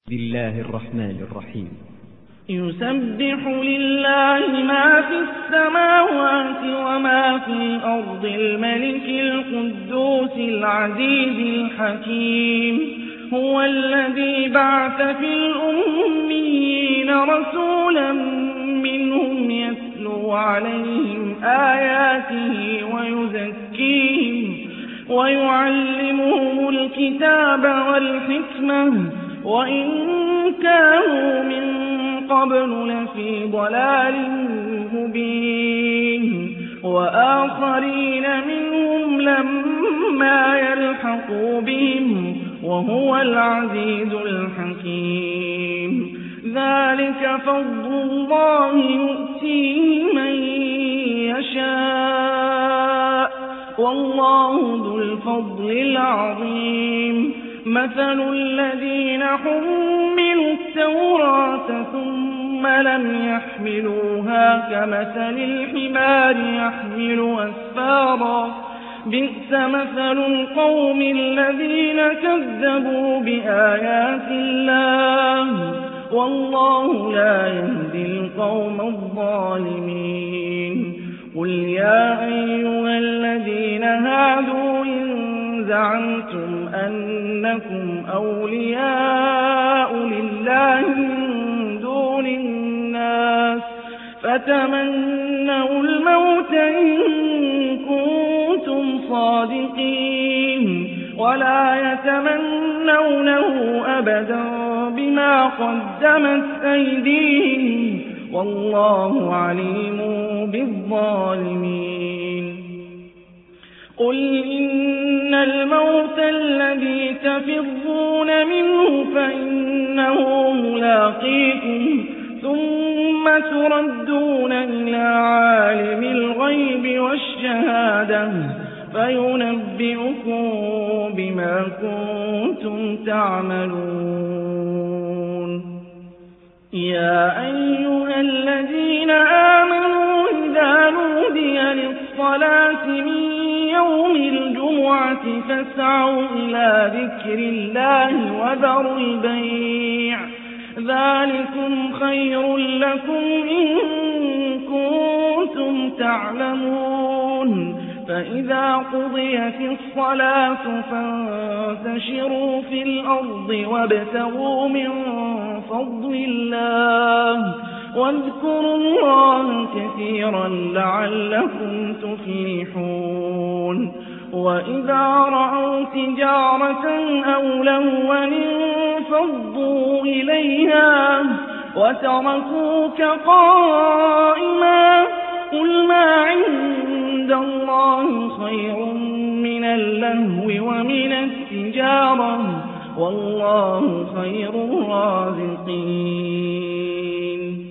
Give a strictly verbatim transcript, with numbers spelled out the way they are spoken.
بسم الله الرحمن الرحيم. يسبح لله ما في السماوات وما في الأرض الملك القدوس العزيز الحكيم. هو الذي بعث في الأميين رسولا منهم يتلو عليهم آياته ويزكيهم ويعلمهم الكتاب والحكمة وإن كانوا من قبل لفي ضلال مبين. وآخرين منهم لما يلحقوا بهم وهو العزيز الحكيم. ذلك فضل الله يؤتيه من يشاء والله ذو الفضل العظيم. مثل الذين حملوا التوراة ثم لم يحملوها كمثل الحمار يحمل أسفارا بئس مثل القوم الذين كذبوا بآيات الله والله لا يهدي القوم الظالمين. قل يا أيها الذين هادوا إن زعمتم أنكم أولياء لله من دون الناس فتمنوا الموت إن كنتم صادقين ولا يتمنونه أبدا بما قدمت أيديهم والله عليم بالظالمين. قل إن الموت الذي تفرون منه فإنه ملاقيكم ثم تردون إلى عالم الغيب والشهادة فينبئكم بما كنتم تعملون. يا أيها الذين آمنوا إذا نودي للصلاة من يوم الجمعة فاسعوا إلى ذكر الله وذروا البيع ذلكم خير لكم إن كنتم تعلمون. فإذا قضيت الصلاة فانتشروا في الأرض وابتغوا من فضل الله واذكروا الله كثيرا لعلكم تفلحون. وإذا رأوا تجارة أو لهوا انفضوا إليها وتركوك قائما قل ما عند الله خير من اللهو ومن التجارة والله خير الرازقين.